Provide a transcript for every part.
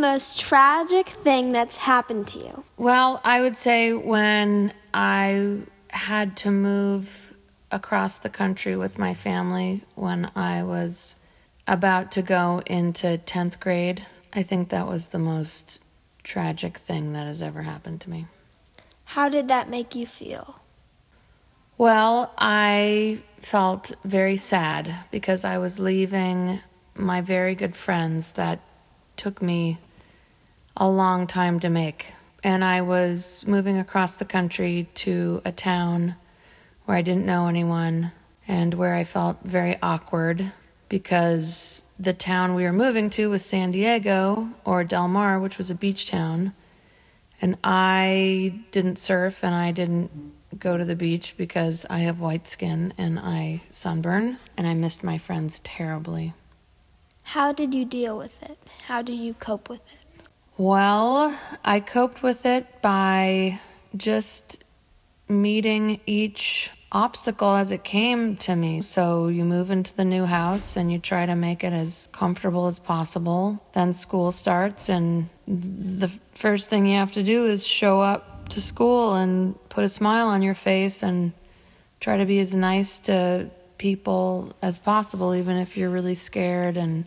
most tragic thing that's happened to you? Well, I would say when I had to move across the country with my family when I was about to go into 10th grade. I think that was the most tragic thing that has ever happened to me. How did that make you feel? Well, I felt very sad because I was leaving my very good friends that took me a long time to make. And I was moving across the country to a town where I didn't know anyone and where I felt very awkward because the town we were moving to was San Diego, or Del Mar, which was a beach town. And I didn't surf and I didn't go to the beach because I have white skin and I sunburn, and I missed my friends terribly. How did you deal with it? How did you cope with it? Well, I coped with it by just meeting each obstacle as it came to me. So you move into the new house and you try to make it as comfortable as possible. Then school starts, and the first thing you have to do is show up to school and put a smile on your face and try to be as nice to people as possible, even if you're really scared and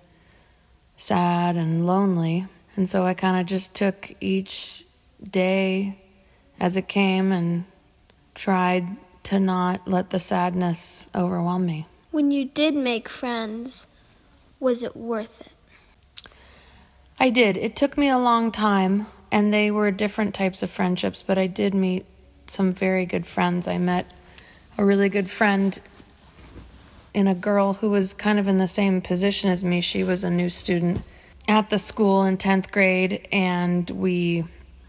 sad and lonely. And so I kind of just took each day as it came and tried to not let the sadness overwhelm me. When you did make friends, was it worth it? I did. It took me a long time, and they were different types of friendships, but I did meet some very good friends. I met a really good friend in a girl who was kind of in the same position as me. She was a new student at the school in 10th grade, and we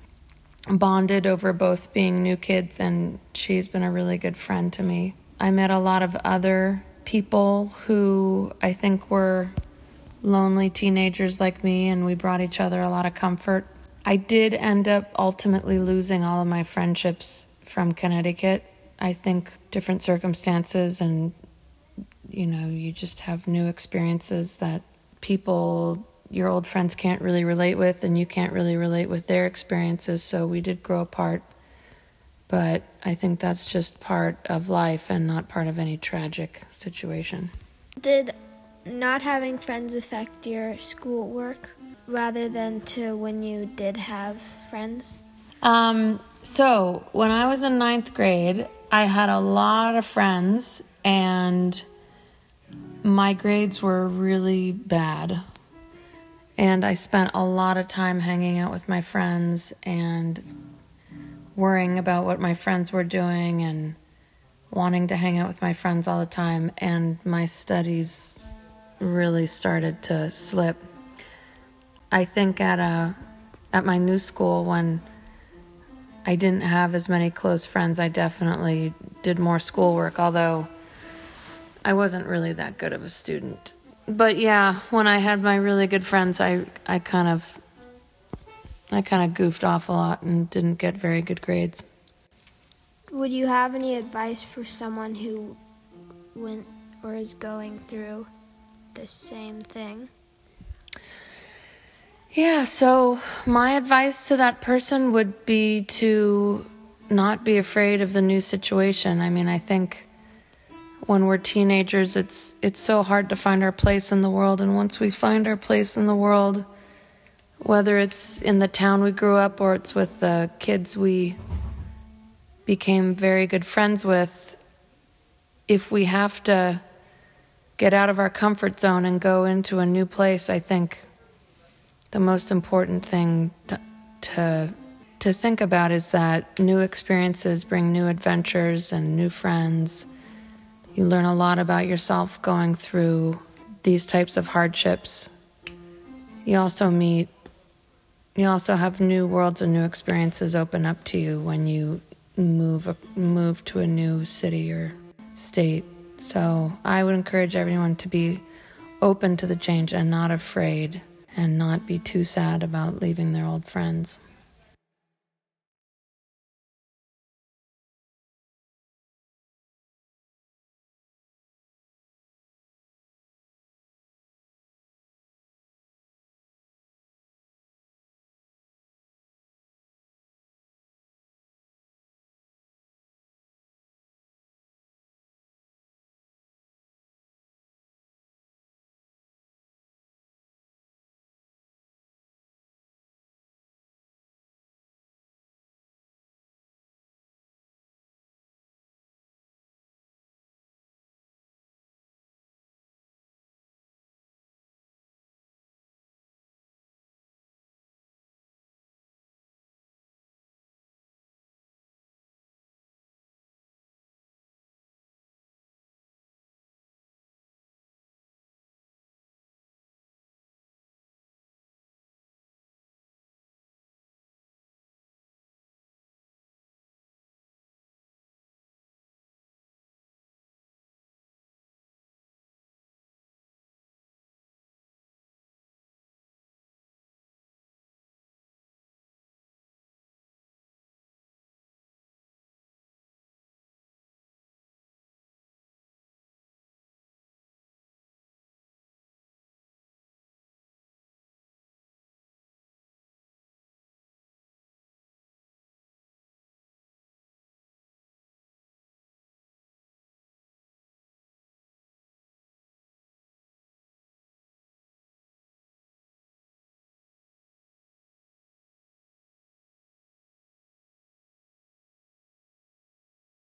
bonded over both being new kids, and she's been a really good friend to me. I met a lot of other people who I think were lonely teenagers like me, and we brought each other a lot of comfort. I did end up ultimately losing all of my friendships from Connecticut. I think different circumstances, and you just have new experiences that people, your old friends, can't really relate with, and you can't really relate with their experiences, so we did grow apart. But I think that's just part of life and not part of any tragic situation. Did not having friends affect your schoolwork rather than to when you did have friends? So when I was in 9th grade, I had a lot of friends, and my grades were really bad. And I spent a lot of time hanging out with my friends and worrying about what my friends were doing and wanting to hang out with my friends all the time. And my studies really started to slip. I think at my new school, when I didn't have as many close friends, I definitely did more schoolwork, although I wasn't really that good of a student. But yeah, when I had my really good friends, I kind of goofed off a lot and didn't get very good grades. Would you have any advice for someone who went or is going through the same thing? Yeah, so my advice to that person would be to not be afraid of the new situation. I mean, I think when we're teenagers, it's so hard to find our place in the world. And once we find our place in the world, whether it's in the town we grew up or it's with the kids we became very good friends with, if we have to get out of our comfort zone and go into a new place, I think the most important thing to think about is that new experiences bring new adventures and new friends. You learn a lot about yourself going through these types of hardships. You also have new worlds and new experiences open up to you when you move to a new city or state. So I would encourage everyone to be open to the change and not afraid, and not be too sad about leaving their old friends.